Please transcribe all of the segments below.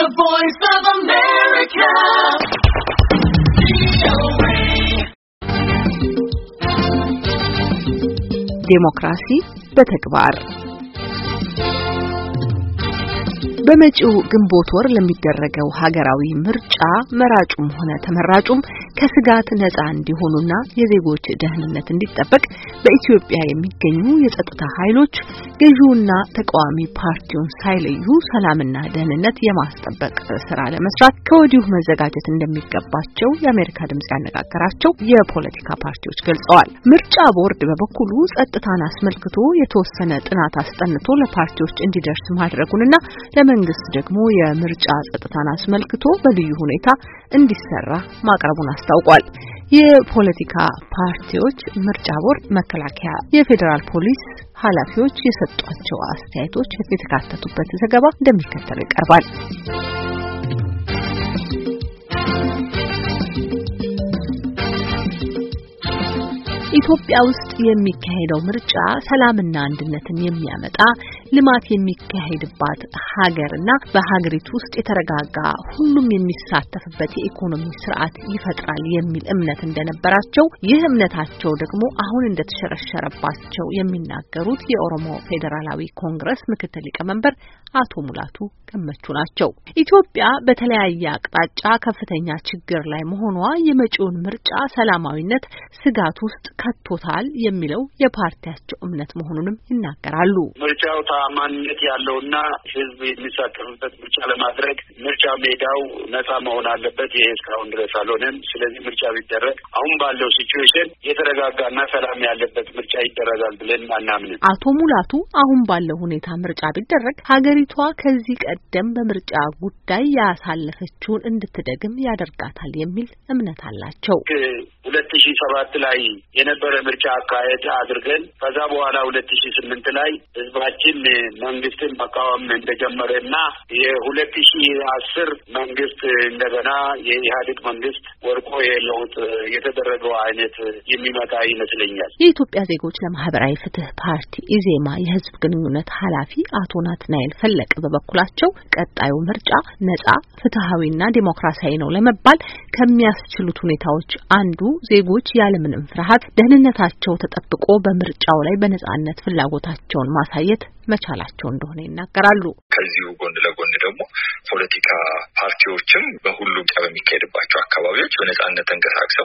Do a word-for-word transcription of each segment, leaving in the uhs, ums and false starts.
The Voice of America. ዴሞክራሲ በተግባር በመጪው ግንቦት ወር ለሚደረገው ሀገራዊ ምርጫ መራጩም ሆነ ተመራጩም ከስጋት ነፃ እንዲሆኑና የዜጎች ደህንነት እንዲጠበቅ በኢትዮጵያ የሚገኙ የጸጥታ ኃይሎች ገዢውና ተቃዋሚ ፓርቲውን ሳይለዩ ሰላምና ደህንነት የማስጠበቅ ስራ ለመስራት ከወዲሁ መዘጋጀት እንደሚገባቸው የአሜሪካ ድምጽ ያነጋገራቸው የፖለቲካ ፓርቲዎች ገልጸዋል። ምርጫ ቦርድ በበኩሉ ጸጥታን አስመልክቶ የተወሰነ ጥናት አስጠንቶ ለፓርቲዎች እንዲደርስ ማድረጉንና መንግስት ደግሞ የምርጫ ጸጥታን አስመልክቶ በልዩ ሁኔታ እንዲሰራ ማቅረቡን አስታውቋል። የፖለቲካ ፓርቲዎች ምርጫ ቦርድ፣ መከላከያ፣ የፌዴራል ፖሊስ ኃላፊዎች የሰጧቸው አስተያየቶች የተካተቱበት ዘገባ እንደሚከተለው ይቀርባል። ኢትዮጵያ ውስጥ የሚካሄደው ምርጫ ሰላምና አንድነትን የሚያመጣ ልማት የሚካሄድባት ሀገርና በሀገሪቱ ውስጥ የተረጋጋ ሁሉም የሚሳተፍበት የኢኮኖሚ ስርዓት ይፈጥራል የሚል እምነት እንደነበራቸው ይህ እምነታቸው ደግሞ አሁን እንደተሸረሸረባቸው የሚናገሩት የኦሮሞ ፌዴራላዊ ኮንግረስ ምክትል ሊቀመንበር አቶ ሙላቱ ገመቹ ናቸው። ኢትዮጵያ በተለያየ አቅጣጫ ከፍተኛ ችግር ላይ መሆኗ የመጪውን ምርጫ ሰላማዊነት ስጋት ውስጥ ከቶታል የሚለው የፓርቲያቸው እምነት መሆኑንም ይናገራሉ። ምርጫው ተአማኒነት ያለውና ህዝብ የሚሳተፍበት ምርጫ ለማድረግ ምርጫ ሜዳው ነፃ መሆን አለበት። ይሄ እስካሁን ድረስ አልሆነም። ስለዚህ ምርጫ ቢደረግ አሁን ባለው ሲቹዌሽን የተረጋጋና ሰላም ያለበት ምርጫ ይደረጋል ብለን አናምንም። አቶ ሙላቱ አሁን ባለው ሁኔታ ምርጫ ቢደረግ ሀገሪቷ ከዚህ ቀደም በምርጫ ጉዳይ ያሳለፈችውን እንድትደግም ያደርጋታል የሚል እምነት አላቸው። ሁለት ሺህ ሰባት ላይ የነበረ ምርጫ አካሄድ አድርገን ከዛ በኋላ ሁለት ሺህ ስምንት ላይ ህዝባችን መንግስትን መቃወም እንደጀመረና የሁለት ሺህ አስር መንግስት እንደገና የኢህአዴግ መንግስት ወርቆ የለውጥ የተደረገው አይነት የሚመጣ ይመስለኛል። የኢትዮጵያ ዜጎች ለማህበራዊ ፍትህ ፓርቲ ኢዜማ የህዝብ ግንኙነት ኃላፊ አቶ ናትናኤል ፈለቀ በበኩላቸው ቀጣዩ ምርጫ ነጻ፣ ፍትሃዊና ዲሞክራሲያዊ ነው ለመባል ከሚያስችሉት ሁኔታዎች አንዱ ዜጎች ያለምንም ፍርሃት ደህንነታቸው ተጠብቆ በምርጫው ላይ በነጻነት ፍላጎታቸውን ማሳየት መቻላቸው እንደሆነ ይናገራሉ። ከዚሁ ጎን ለጎን ደግሞ ፖለቲካ ፓርቲዎችም በሁሉም በሚካሄድባቸው አካባቢዎች በነጻነት ተንቀሳቅሰው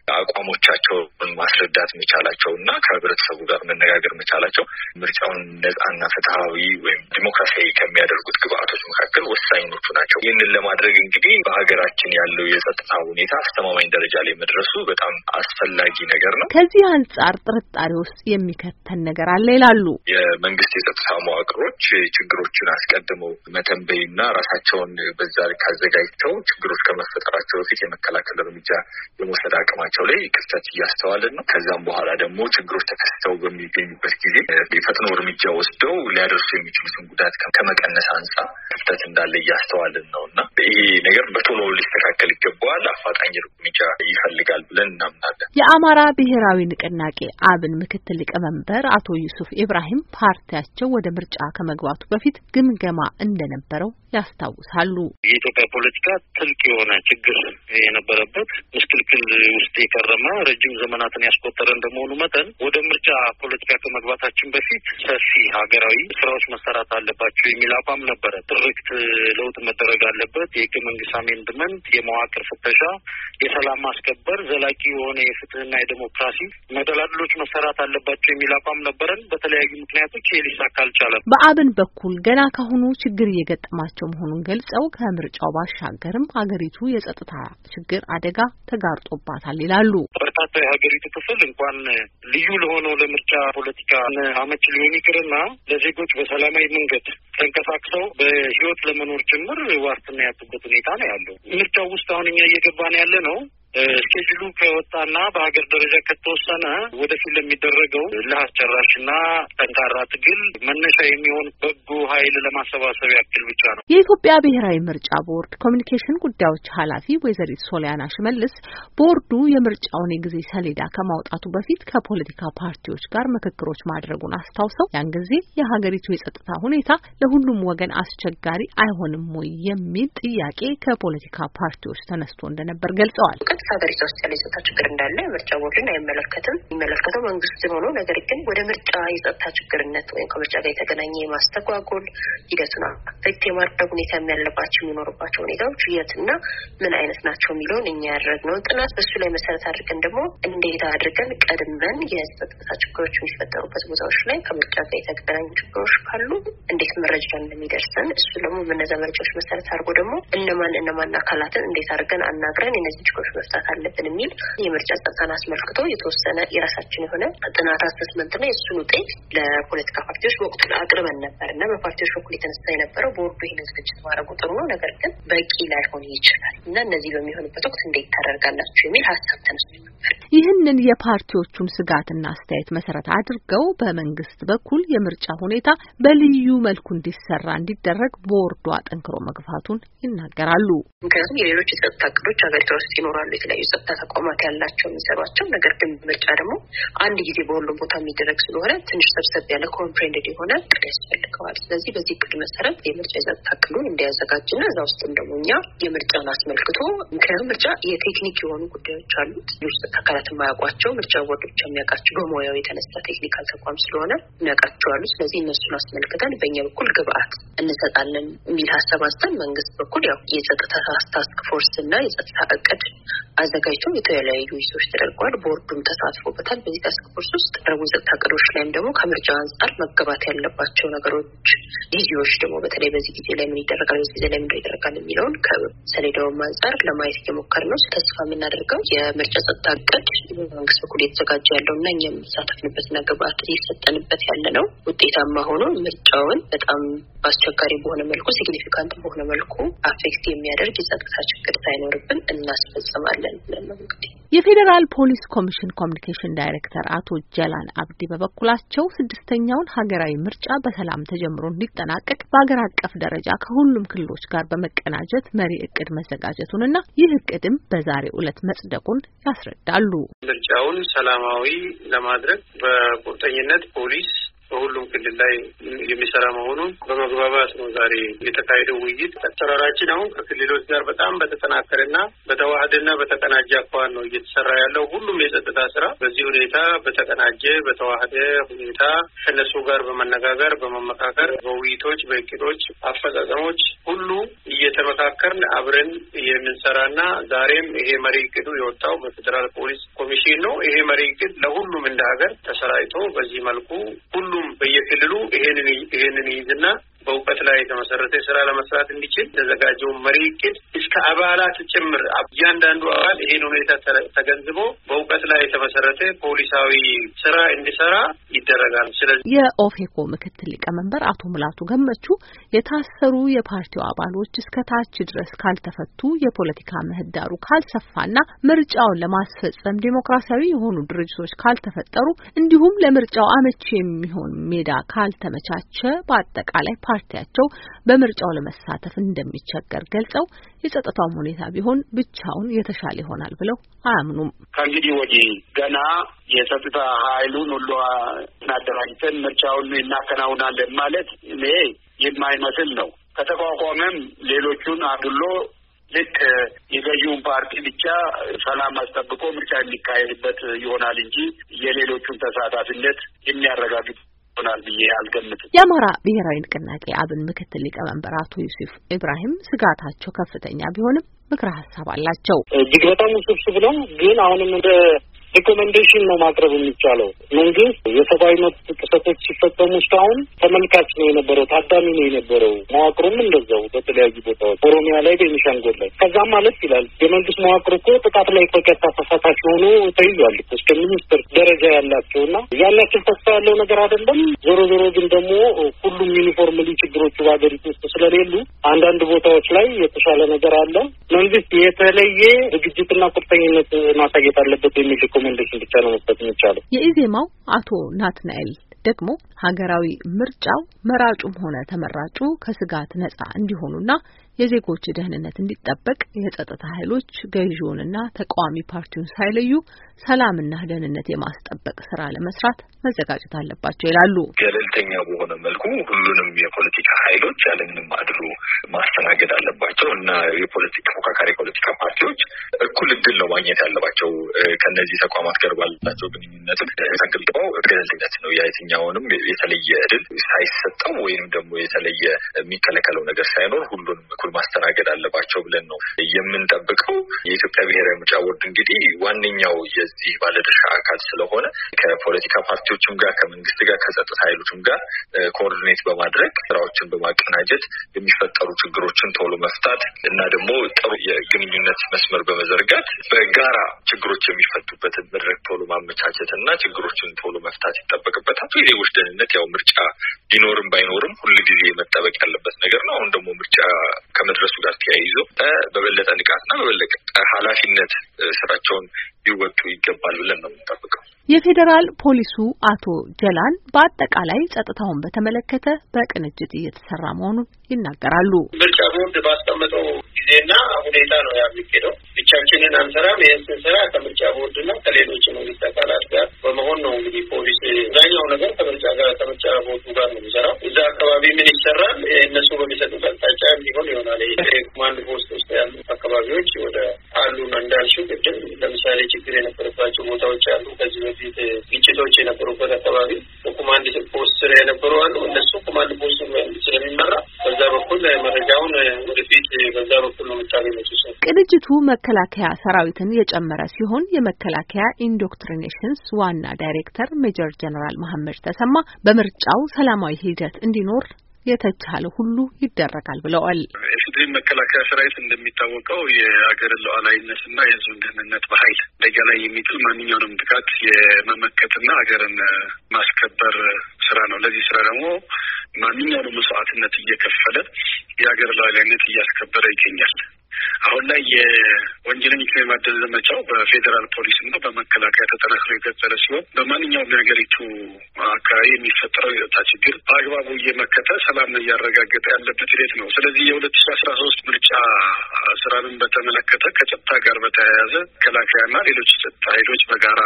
አቋሞቻቸውን ማስረዳት መቻላቸውና ከህብረተሰቡ ጋር መነጋገር መቻላቸው ምርጫውን ነጻና ፍትሃዊ ወይም ዲሞክራሲያዊ ከሚያደርጉት ግብአቶች መካከል ወሳኞቹ ናቸው። ይህንን ለማድረግ እንግዲህ በሀገራችን ያለው የጸጥታ ሁኔታ አስተማማኝ ደረጃ ላይ መድረሱ በጣም አስፈላጊ ነገር ነው። ከዚህ አንጻር ጥርጣሬ ውስጥ የሚከተን ነገር አለ ይላሉ። የመንግስት የጸጥታ መዋቅሮች ችግሮችን አስቀድመው መተንበይና ራሳቸውን በዛ ልክ አዘጋጅተው ችግሮች ከመፈጠራቸው በፊት የመከላከል እርምጃ የመውሰድ አቅማቸው ላይ ክፍተት እያስተዋልን ነው። ከዛም በኋላ ደግሞ ችግሮች ተከስተው በሚገኙበት ጊዜ የፈጥኖ እርምጃ ወስደው ሊያደርሱ የሚችሉትን ጉዳት ከመቀነስ አንጻር ክፍተት እንዳለ እያስተዋልን ነውና ይሄ ነገር በቶሎ ሊስተካከል ይገባዋል፣ አፋጣኝ እርምጃ ይፈልጋል ብለን እናምናለን። የአማራ ብሔራዊ ንቅናቄ አብን ምክትል ሊቀመንበር አቶ ዩሱፍ ኢብራሂም ፓርቲያቸው ወደ ምርጫ ከመግባቱ በፊት ግምገማ እንደነበረው ያስታውሳሉ። የኢትዮጵያ ፖለቲካ ትልቅ የሆነ ችግር የነበረበት ምስቅልቅል ውስጥ የከረመ ረጅም ዘመናትን ያስቆጠረ እንደመሆኑ መጠን ወደ ምርጫ ፖለቲካ ከመግባታችን በፊት ሰፊ ሀገራዊ ስራዎች መሰራት አለባቸው የሚል አቋም ነበረ። ትርክት ለውጥ መደረግ አለበት፣ የህገ መንግስት አሜንድመንት፣ የመዋቅር ፍተሻ፣ የሰላም ማስከበር፣ ዘላቂ የሆነ የፍትህና የዲሞክራሲ መደላድሎች መሰራት አለባቸው የሚል አቋም ነበረን። በተለያዩ ምክንያቶች ይህ ሊሳካ አልቻለም። በአብን በኩል ገና ካሁኑ ችግር እየገጠማቸው መሆኑን ገልጸው ከምርጫው ባሻገርም ሀገሪቱ የጸጥታ ችግር አደጋ ተጋርጦባታል ይላሉ። በርካታ የሀገሪቱ ክፍል እንኳን ልዩ ለሆነው ለምርጫ ፖለቲካ አመቺ ሊሆን ይቅርና ለዜጎች በሰላማዊ መንገድ ተንቀሳቅሰው በህይወት ለመኖር ጭምር ዋስትና ያጡበት ሁኔታ ነው ያለው። ምርጫው ውስጥ አሁን እኛ እየገባን ያለ ነው ስኬጁሉ ከወጣና በሀገር ደረጃ ከተወሰነ ወደፊት ለሚደረገው ለአስጨራሽና ጠንካራ ትግል መነሻ የሚሆን በጎ ኃይል ለማሰባሰብ ያክል ብቻ ነው። የኢትዮጵያ ብሔራዊ ምርጫ ቦርድ ኮሚኒኬሽን ጉዳዮች ኃላፊ ወይዘሪት ሶሊያና ሽመልስ ቦርዱ የምርጫውን የጊዜ ሰሌዳ ከማውጣቱ በፊት ከፖለቲካ ፓርቲዎች ጋር ምክክሮች ማድረጉን አስታውሰው ያን ጊዜ የሀገሪቱ የጸጥታ ሁኔታ ለሁሉም ወገን አስቸጋሪ አይሆንም ወይ የሚል ጥያቄ ከፖለቲካ ፓርቲዎች ተነስቶ እንደነበር ገልጸዋል። ሀገሪቱ ውስጥ ያለ የጸጥታ ችግር እንዳለ ምርጫ ቦርድን አይመለከትም። የሚመለከተው መንግስት ሆኖ ነገር ግን ወደ ምርጫ የጸጥታ ችግርነት ወይም ከምርጫ ጋር የተገናኘ የማስተጓጎል ሂደቱን አፌክት የማድረግ ሁኔታ ያለባቸው የሚኖርባቸው ሁኔታዎች የትና ምን አይነት ናቸው የሚለውን እኛ ያደረግነው ጥናት በሱ ላይ መሰረት አድርገን ደግሞ እንዴት አድርገን ቀድመን የጸጥታ ችግሮች የሚፈጠሩበት ቦታዎች ላይ ከምርጫ ጋር የተገናኙ ችግሮች ካሉ እንዴት መረጃ እንደሚደርሰን እሱ ደግሞ በነዛ መረጃዎች መሰረት አድርጎ ደግሞ እነማን እነማን አካላትን እንዴት አድርገን አናግረን እነዚህ ችግሮች መፍታት አለብን የሚል የምርጫ ጸጥታን አስመልክቶ የተወሰነ የራሳችን የሆነ ጥናት አሰስመንትና የእሱን ውጤት ለፖለቲካ ፓርቲዎች በወቅቱ አቅርበን ነበር እና በፓርቲዎች በኩል የተነሳ የነበረው ቦርዱ ይህን ዝግጅት ማድረጉ ጥሩ ነው፣ ነገር ግን በቂ ላይሆን ይችላል እና እነዚህ በሚሆንበት ወቅት እንዴት ታደርጋላችሁ የሚል ሀሳብ ተነስቶ ነበር። ይህንን የፓርቲዎቹን ስጋትና አስተያየት መሰረት አድርገው በመንግስት በኩል የምርጫ ሁኔታ በልዩ መልኩ እንዲሰራ እንዲደረግ ቦርዱ አጠንክሮ መግፋቱን ይናገራሉ። ምክንያቱም የሌሎች የጸጥታ እቅዶች ሀገሪቷ ውስጥ ይኖራሉ፣ የተለያዩ ጸጥታ ተቋማት ያላቸው የሚሰሯቸው፣ ነገር ግን ምርጫ ደግሞ አንድ ጊዜ በሁሉም ቦታ የሚደረግ ስለሆነ ትንሽ ሰብሰብ ያለ ኮምፕሬንድድ የሆነ እቅድ ያስፈልገዋል። ስለዚህ በዚህ እቅድ መሰረት የምርጫ የጸጥታ እቅዱን እንዲያዘጋጅና እዛ ውስጥም ደግሞ እኛ የምርጫን አስመልክቶ ምክንያቱም ምርጫ የቴክኒክ የሆኑ ጉዳዮች አሉት፣ ውስጥ አካላት የማያውቋቸው ምርጫ ቦርድ ብቻ የሚያውቃቸው በሙያው የተነሳ ቴክኒካል ተቋም ስለሆነ የሚያውቃቸው አሉ። ስለዚህ እነሱን አስመልክተን በእኛ በኩል ግብአት እንሰጣለን የሚል ሀሳብ አንስተን መንግስት በኩል ያው የጸጥታ ታስክ ፎርስ እና የጸጥታ እቅድ አዘጋጅቶ የተለያዩ ይሶች ተደርጓል። ቦርዱም ተሳትፎበታል። በዚህ ታስክ ፎርስ ውስጥ ቀርቡ የጸጥታ እቅዶች ላይም ደግሞ ከምርጫ አንጻር መገባት ያለባቸው ነገሮች ጊዜዎች ደግሞ በተለይ በዚህ ጊዜ ላይ ምን ይደረጋል፣ በዚህ ጊዜ ላይ ምን ይደረጋል የሚለውን ከሰሌዳውም አንጻር ለማየት እየሞከርን ነው። ተስፋ የምናደርገው የምርጫ ጸጥታ እቅድ በመንግስት በኩል የተዘጋጀ ያለውና እኛም የተሳተፍንበትና ግብአት እየሰጠንበት ያለ ነው ውጤታማ ሆኖ ምርጫውን በጣም አስቸጋሪ በሆነ መልኩ ሲግኒፊካንት በሆነ መልኩ አፌክት የሚያደርግ የጸጥታ ችግር ሳይኖርብን እናስፈጽማለን ብለን ነው። እንግዲህ የፌዴራል ፖሊስ ኮሚሽን ኮሚኒኬሽን ዳይሬክተር አቶ ጀላን አብዲ በበኩላቸው ስድስተኛውን ሀገራዊ ምርጫ በሰላም ተጀምሮ እንዲጠናቀቅ በአገር አቀፍ ደረጃ ከሁሉም ክልሎች ጋር በመቀናጀት መሪ እቅድ መዘጋጀቱንና ይህ እቅድም በዛሬው ዕለት መጽደቁን ያስረዳሉ። ምርጫውን ሰላማዊ ለማድረግ በቁርጠኝነት ፖሊስ በሁሉም ክልል ላይ የሚሰራ መሆኑን በመግባባት ነው ዛሬ የተካሄደው ውይይት። አሰራራችን አሁን ከክልሎች ጋር በጣም በተጠናከረና በተዋህደና በተቀናጀ አኳኋን ነው እየተሰራ ያለው። ሁሉም የጸጥታ ስራ በዚህ ሁኔታ በተቀናጀ በተዋህደ ሁኔታ ከነሱ ጋር በመነጋገር በመመካከር በውይይቶች በእቅዶች አፈጻጸሞች ሁሉ እየተመካከርን አብረን የምንሰራና ዛሬም ይሄ መሪ እቅዱ የወጣው በፌዴራል ፖሊስ ኮሚሽን ነው። ይሄ መሪ እቅድ ለሁሉም እንደ ሀገር ተሰራይቶ በዚህ መልኩ ሁሉ በየክልሉ ይሄንን ይሄንን ይዝና በእውቀት ላይ የተመሰረተ ስራ ለመስራት እንዲችል ተዘጋጀው መሪ እቅድ እስከ አባላት ጭምር እያንዳንዱ አባል ይሄን ሁኔታ ተገንዝቦ በእውቀት ላይ የተመሰረተ ፖሊሳዊ ስራ እንዲሰራ ይደረጋል። ስለዚህ የኦፌኮ ምክትል ሊቀመንበር አቶ ሙላቱ ገመቹ የታሰሩ የፓርቲው አባሎች እስከ ታች ድረስ ካልተፈቱ የፖለቲካ ምህዳሩ ካልሰፋና ምርጫውን ለማስፈጸም ዲሞክራሲያዊ የሆኑ ድርጅቶች ካልተፈጠሩ እንዲሁም ለምርጫው አመቺ የሚሆን ሜዳ ካልተመቻቸ በአጠቃላይ ፓርቲያቸው በምርጫው ለመሳተፍ እንደሚቸገር ገልጸው የጸጥታው ሁኔታ ቢሆን ብቻውን የተሻለ ይሆናል ብለው አያምኑም። ከእንግዲህ ወዲህ ገና የጸጥታ ኃይሉን ሁሉ እናደራጅተን ምርጫውን እናከናውናለን ማለት እኔ የማይመስል ነው። ከተቋቋመም ሌሎቹን አድሎ ልክ የገዢውን ፓርቲ ብቻ ሰላም አስጠብቆ ምርጫ የሚካሄድበት ይሆናል እንጂ የሌሎቹን ተሳታፊነት የሚያረጋግጥ ሆናል ብዬ አልገምትም። የአማራ ብሔራዊ ንቅናቄ አብን ምክትል ሊቀመንበር አቶ ዩሱፍ ኢብራሂም ስጋታቸው ከፍተኛ ቢሆንም ምክረ ሀሳብ አላቸው። እጅግ በጣም ውስብስብ ነው፣ ግን አሁንም እንደ ሪኮሜንዴሽን ነው ማቅረብ የሚቻለው። መንግስት የሰብአዊ መብት ጥሰቶች ሲፈጸሙ እስካሁን ተመልካች ነው የነበረው፣ ታዳሚ ነው የነበረው። መዋቅሩም እንደዛው በተለያዩ ቦታዎች ኦሮሚያ ላይ፣ ቤኒሻንጉል ላይ ከዛም ማለት ይላል የመንግስት መዋቅር እኮ ጥቃት ላይ በቀጥታ ተሳታፊ ሆኖ ተይዟል እስከ ሚኒስትር ደረጃ ያላቸውና ያን ያክል ተስፋ ያለው ነገር አይደለም። ዞሮ ዞሮ ግን ደግሞ ሁሉም ዩኒፎርምሊ ችግሮቹ በሀገሪቱ ውስጥ ስለሌሉ አንዳንድ ቦታዎች ላይ የተሻለ ነገር አለ። መንግስት የተለየ ዝግጅትና ቁርጠኝነት ማሳየት አለበት የሚል ሪኮሜንዴሽን ብቻ ነው መስጠት የሚቻለው። የኢዜማው አቶ ናትናኤል ደግሞ ሀገራዊ ምርጫው መራጩም ሆነ ተመራጩ ከስጋት ነጻ እንዲሆኑና የዜጎች ደህንነት እንዲጠበቅ የጸጥታ ኃይሎች ገዢውንና ተቃዋሚ ፓርቲውን ሳይለዩ ሰላምና ደህንነት የማስጠበቅ ስራ ለመስራት መዘጋጀት አለባቸው ይላሉ። ገለልተኛ በሆነ መልኩ ሁሉንም የፖለቲካ ኃይሎች ያለምንም አድሎ ማስተናገድ አለባቸው እና የፖለቲካ ተፎካካሪ ፖለቲካ ፓርቲዎች እኩል እድል ነው ማግኘት ያለባቸው። ከነዚህ ተቋማት ጋር ባላቸው ግንኙነት ተንግልባው ገለልተኝነት ነው የትኛውንም የተለየ እድል ሳይሰጠው ወይንም ደግሞ የተለየ የሚከለከለው ነገር ሳይኖር ሁሉንም ማስተናገድ አለባቸው ብለን ነው የምንጠብቀው። የኢትዮጵያ ብሔራዊ ምርጫ ቦርድ እንግዲህ ዋነኛው የዚህ ባለድርሻ አካል ስለሆነ ከፖለቲካ ፓርቲዎችም ጋር ከመንግስት ጋር ከጸጥታ ኃይሎችም ጋር ኮኦርዲኔት በማድረግ ስራዎችን በማቀናጀት የሚፈጠሩ ችግሮችን ቶሎ መፍታት እና ደግሞ ጥሩ የግንኙነት መስመር በመዘርጋት በጋራ ችግሮች የሚፈቱበትን መድረክ ቶሎ ማመቻቸት እና ችግሮችን ቶሎ መፍታት ይጠበቅበታል። የዜጎች ደህንነት ያው ምርጫ ቢኖርም ባይኖርም ሁልጊዜ መጠበቅ ያለበት ነገር ነው። አሁን ደግሞ ምርጫ ከመድረሱ ጋር ተያይዞ በበለጠ ንቃትና በበለጠ ኃላፊነት ስራቸውን ሊወጡ ይገባል ብለን ነው የምንጠብቀው። የፌዴራል ፖሊሱ አቶ ጀላን በአጠቃላይ ጸጥታውን በተመለከተ በቅንጅት እየተሰራ መሆኑን ይናገራሉ። ምርጫ ቦርድ ባስቀመጠው ጊዜና ሁኔታ ነው የሚሄደው። ብቻችንን አንሰራም። ይህን ስንሰራ ከምርጫ ቦርድና ከሌሎች መንግስት አካላት ጋር በመሆን ነው። እንግዲህ ፖሊስ አብዛኛው ነገር ከምርጫ ጋር ከምርጫ ቦርዱ ጋር ነው የሚሰራው። እዛ አካባቢ ምን ይሰራል እነሱ በሚሰጡት አቅጣጫ ሊሆን ይሆናል። ይሄ ኮማንድ ፖስት ውስጥ ያሉ አካባቢዎች ወደ አሉ እንዳልሽው ቅድም ለምሳሌ ችግር የነበረባቸው ቦታዎች አሉ። ከዚህ በፊት ግጭቶች የነበሩበት አካባቢ በኮማንድ ፖስት ስር የነበሩ አሉ። እነሱ ኮማንድ ፖስት ስለሚመራ በዛ በኩል መረጃውን ወደፊት በዛ በኩል ነው የምታገኙት። ቅንጅቱ መከላከያ ሰራዊትን የጨመረ ሲሆን የመከላከያ ኢንዶክትሪኔሽንስ ዋና ዳይሬክተር ሜጀር ጀነራል መሐመድ ተሰማ በምርጫው ሰላማዊ ሂደት እንዲኖር የተቻለ ሁሉ ይደረጋል ብለዋል። የፌዴራል መከላከያ ሰራዊት እንደሚታወቀው የሀገርን ሉዓላዊነትና የሕዝብን ደህንነት በኃይል አደጋ ላይ የሚጥል ማንኛውንም ጥቃት የመመከትና ሀገርን ማስከበር ስራ ነው። ለዚህ ስራ ደግሞ ማንኛውንም መስዋዕትነት እየከፈለ የሀገር ሉዓላዊነት እያስከበረ ይገኛል። አሁን ላይ የወንጀለኞች የማደን ዘመቻው በፌዴራል ፖሊስ እና በመከላከያ ተጠናክሮ የቀጠለ ሲሆን በማንኛውም የሀገሪቱ አካባቢ የሚፈጠረው የጸጥታ ችግር በአግባቡ እየመከተ ሰላም እያረጋገጠ ያለበት ሂደት ነው። ስለዚህ የሁለት ሺህ አስራ ሶስት ምርጫ ስራንን በተመለከተ ከጸጥታ ጋር በተያያዘ መከላከያና ሌሎች ጸጥታ ኃይሎች በጋራ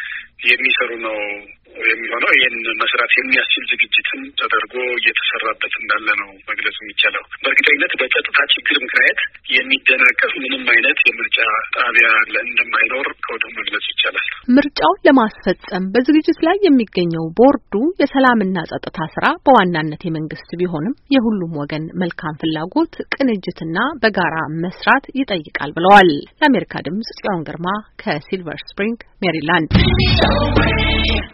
የሚሰሩ ነው የሚሆነው። ይህን መስራት የሚያስችል ዝግጅትን ተደርጎ እየተሰራበት እንዳለ ነው መግለጽ የሚቻለው። በእርግጠኝነት በጸጥታ ችግር ምክንያት የሚደናቀፍ ምንም አይነት የምርጫ ጣቢያ እንደማይኖር ከወዲሁ መግለጽ ይቻላል። ምርጫውን ለማስፈጸም በዝግጅት ላይ የሚገኘው ቦርዱ የሰላምና ጸጥታ ስራ በዋናነት የመንግስት ቢሆንም የሁሉም ወገን መልካም ፍላጎት፣ ቅንጅትና በጋራ መስራት ይጠይቃል ብለዋል። ለአሜሪካ ድምጽ ጽዮን ግርማ ከሲልቨር ስፕሪንግ ሜሪላንድ